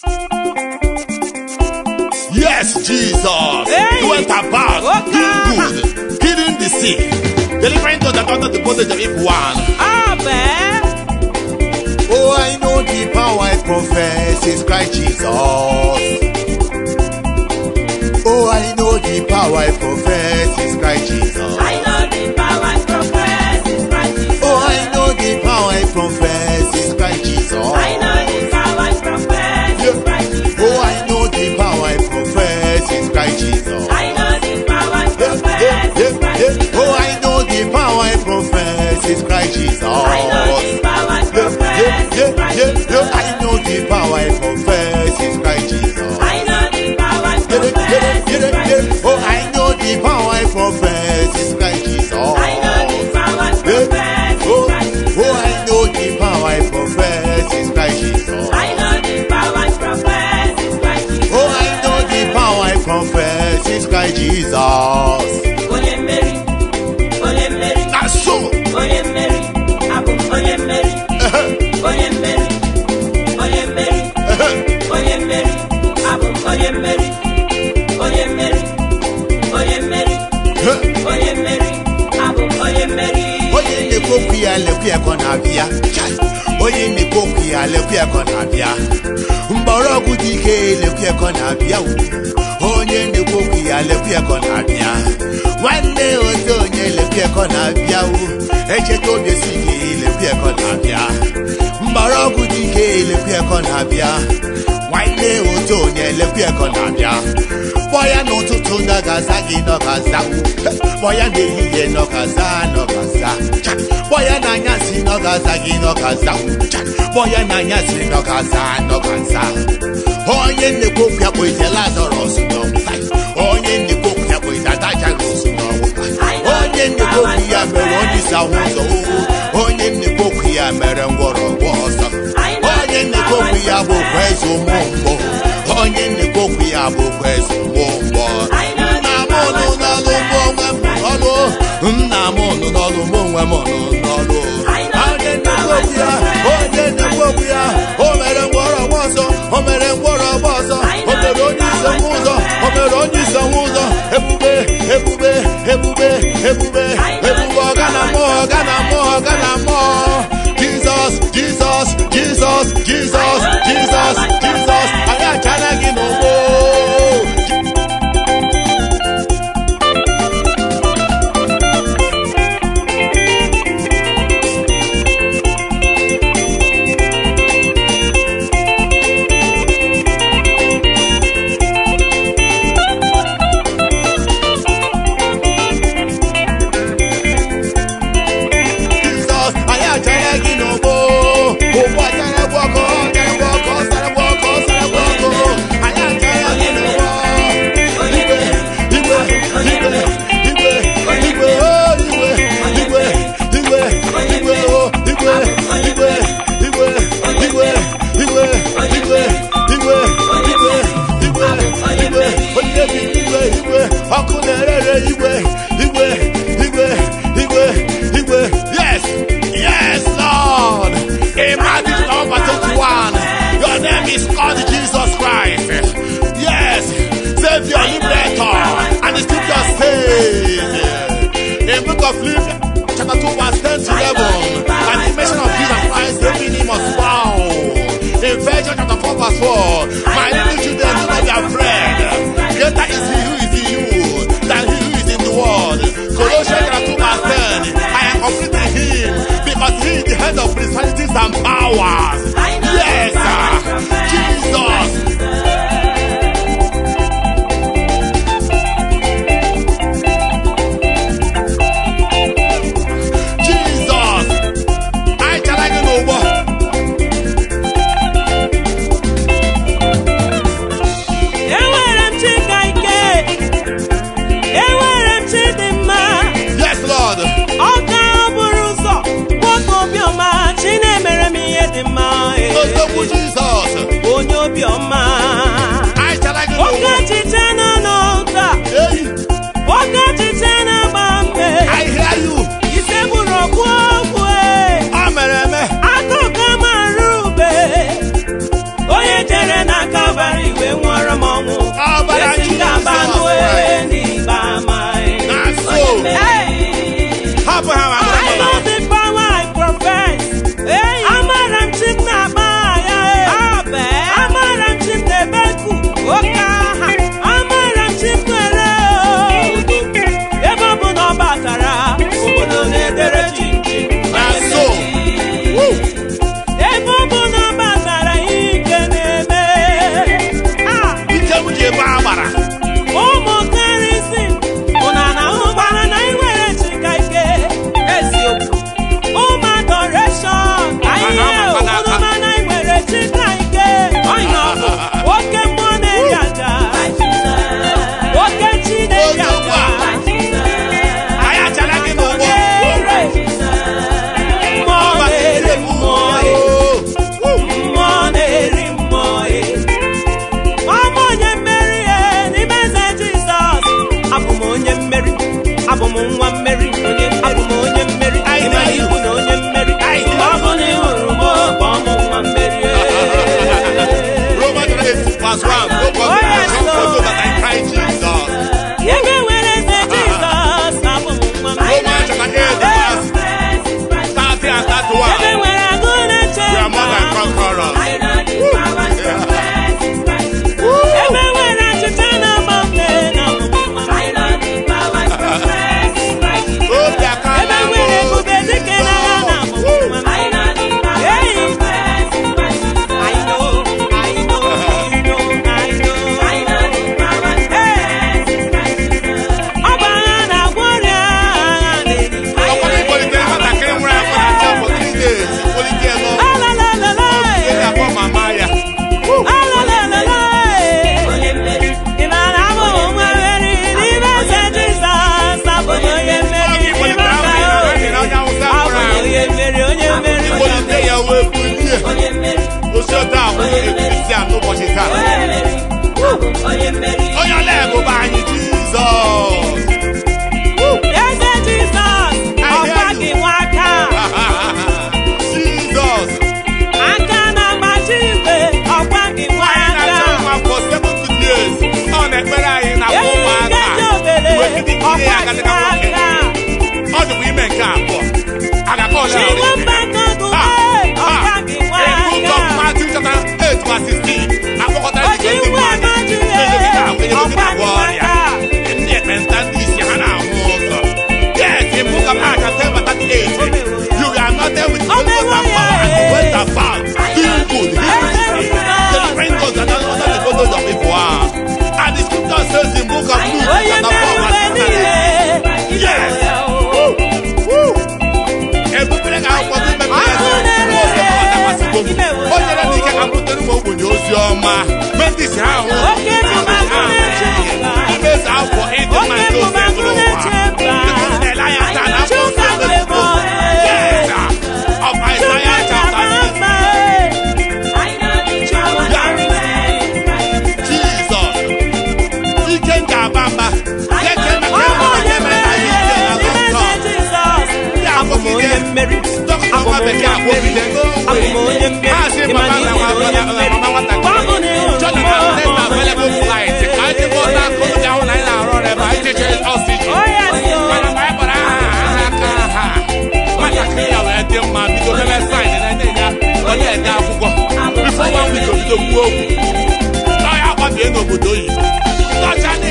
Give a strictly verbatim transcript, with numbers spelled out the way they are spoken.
Yes, Jesus. Hey. You went about Okay. doing good, healing the sick, delivering those that are under the bondage of evil one. Amen. Oh, I know the power I profess is Christ Jesus. Oh, I know the power I profess is Christ Jesus. I know the power I profess is Christ Jesus. Oh, I know the power I profess is Christ Jesus. I know the power I profess is Christ Jesus. Oh, I know the power I profess is Christ Jesus. I know the power I profess is Christ Jesus. Oh, I know the power I profess is Christ Jesus. I know the power I profess is Christ Jesus. I know the power I profess is Christ Jesus. I know the power I profess is Christ Jesus. Oh, I know the power I profess is Christ Jesus. I know the power I profess is Oh, Christ Jesus. oh, I know the power I profess is Christ Jesus. I know the power I profess is Christ Jesus. Oh, I know the power I profess is Christ Jesus. Onye mmeri, onye mmeri, That's so. onye mmeri, abụ m onye mmeri, onye mmeri, onye mmeri, onye mmeri, abụ m onye mmeri, onye mmeri, onye mmeri, onye mmeri, abụ m onye mmeri. Onye na-ekwu ya lekwu ya ka ọ na-abịa. Onye na-ekwu ya lekwu ya ka ọ na-abịa. Mgbọrọgwụ dị ike lekwu ya ka ọ na-abịa. Onye na-ekwu ya lekwu ya ka ọ na-abịa. Nwanne otu onye lekwu ya ka ọ na-abịa. Echeta obi esi ike lekwu ya ka ọ na-abịa. Mgbọrọgwụ dị ike lekwu ya ka ọ na-abịa. Nwanne otu onye lekwu ya ka ọ na-abịa. Kpọọ ya n'ụtụtụ n'ọgaza gị n'ọgaza. Kpọọ ya n'ehihie n'ọgaza n'ọgaza. Kpọọ ya n'anyasị n'ọgaza gị n'ọgaza. Kpọọ ya n'anyasị n'ọgaza n'ọgaza. Onye nnekwu okwu ya kpọite Lazarọs n'ọnwụ. Onye nnekwu okwu ya kpọite Adajarọs n'ọnwụ. Onye nnekwu okwu ya mere onye isi ahụ ụzọ. Onye nnekwu okwu ya mere ngwọrọgwọ ọzọ. Onye nnekwu okwu ya bụ eze ụmụ mgbọ. Onye nnekwu okwu ya bụ eze ụmụ mgbọ. Nna m ụnụ n'ọlụ mụ onwe m n'ọlụ. Nna m ụnụ n'ọlụ mụ onwe m n'ọlụ. Onye nnekwu okwu ya, onye nnekwu okwu ya, o mere ngwọrọgwọ ọzọ, o mere ngwọrọgwọ ọzọ, o mere onye isi ọnwụ ụzọ, o mere onye isi ọnwụ ụzọ. Ebube, ebube, ebube, ebube, ebube ọga na mmụọ, ọga na mmụọ, ọga na mmụọ. Jesus, Jesus, Jesus, Jesus, Jesus, Jesus, anyị achala gị n'ugbo. Yes, yes, Lord. In Matthew number twenty-one, your name is called Jesus Christ. Yes, Savior, Liberator, and the Scripture says in book of Luke, chapter two, verse ten to eleven, and the mention of Jesus Christ, every knee must bow. In Ephesians chapter four, verse four, my little children, do not be afraid. Greater is He who is in you than He who is in the world. Colossians chapter two, verse ten, I am complete in Him because He is the head of principalities and powers. Yes, Jesus. Onye obiọma ọkachiche nọ n'ụta ọkachiche na-agba mbe ise gburu ọkụ okwu akụkọ mara ube onye jere n'aka verse one. Go for the version for those that are in Christ Jesus. Romans chapter eight, verse thirty and thirty-one. We are more than conquerors. Before one week of the war, I have a